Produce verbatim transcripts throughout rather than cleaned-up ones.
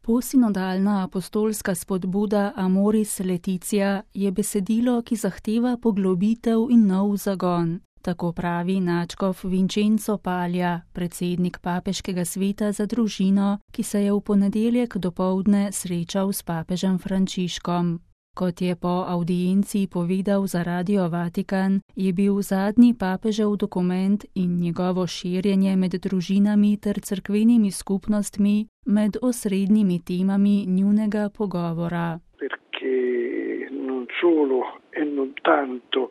Posinodalna apostolska spodbuda Amoris Laetitia je besedilo, ki zahteva poglobitev in nov zagon. Tako pravi nadškof Vincenzo Palja, predsednik papeškega sveta za družino, ki se je v ponedeljek dopoldne srečal s papežem Frančiškom. Kot je po avdienci povedal za Radio Vatikan, je bil zadnji papežev dokument in njegovo širjenje med družinami ter cerkvenimi skupnostmi med osrednjimi temami njunega pogovora. Perché non solo e non tanto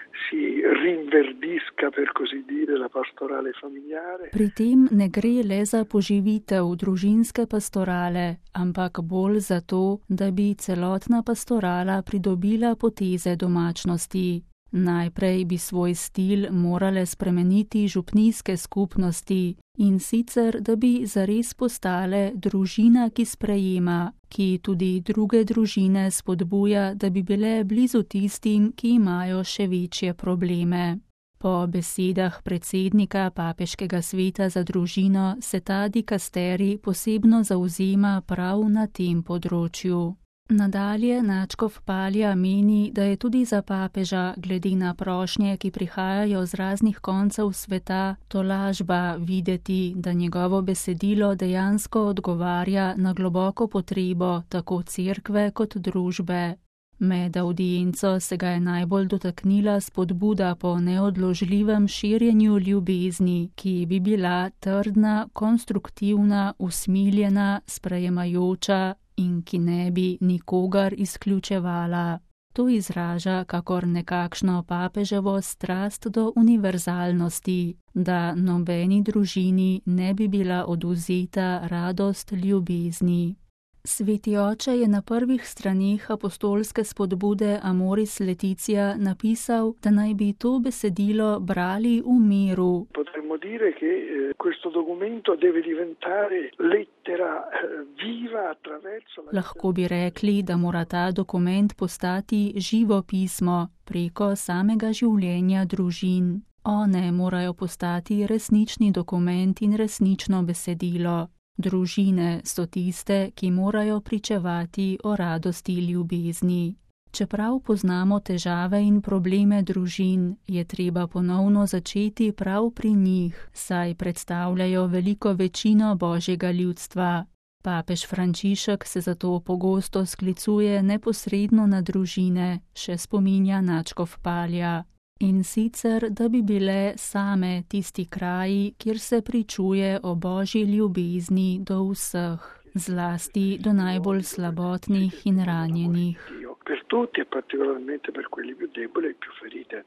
si rinverdisca, per così dire, la pastorale familiare. Pri tem ne gre le za poživitev družinske pastorale, ampak bolj za to, da bi celotna pastorala pridobila poteze domačnosti. Najprej bi svoj stil morale spremeniti župnijske skupnosti, in sicer, da bi zares postale družina, ki sprejema, ki tudi druge družine spodbuja, da bi bile blizu tistim, ki imajo še večje probleme. Po besedah predsednika papeškega sveta za družino se ta dikasteri posebno zavzema prav na tem področju. Nadalje nadškof Palja meni, da je tudi za papeža, glede na prošnje, ki prihajajo z raznih koncev sveta, tolažba videti, da njegovo besedilo dejansko odgovarja na globoko potrebo tako cerkve kot družbe. Med avdienco se ga je najbolj dotaknila spodbuda po neodložljivem širjenju ljubezni, ki bi bila trdna, konstruktivna, usmiljena, sprejemajoča in ki ne bi nikogar izključevala. To izraža kakor nekakšno papeževo strast do univerzalnosti, da nobeni družini ne bi bila odvzeta radost ljubezni. Sveti oče je na prvih straneh apostolske spodbude Amoris Laetitia napisal, da naj bi to besedilo brali v miru. Potremmo dire che eh, questo documento deve diventare lettera eh, viva attraverso la... Lahko bi rekli, da mora ta dokument postati živo pismo preko samega življenja družin. One morajo postati resnični dokument in resnično besedilo. Družine so tiste, ki morajo pričevati o radosti ljubezni. Čeprav poznamo težave in probleme družin, je treba ponovno začeti prav pri njih, saj predstavljajo veliko večino Božjega ljudstva. Papež Frančišek se zato pogosto sklicuje neposredno na družine, še spominja nadškof Palja. In sicer, da bi bile same tisti kraji, kjer se pričuje o Božji ljubezni do vseh, zlasti do najbolj slabotnih in ranjenih. Per tutti e particolarmente per quelli più deboli e più feriti.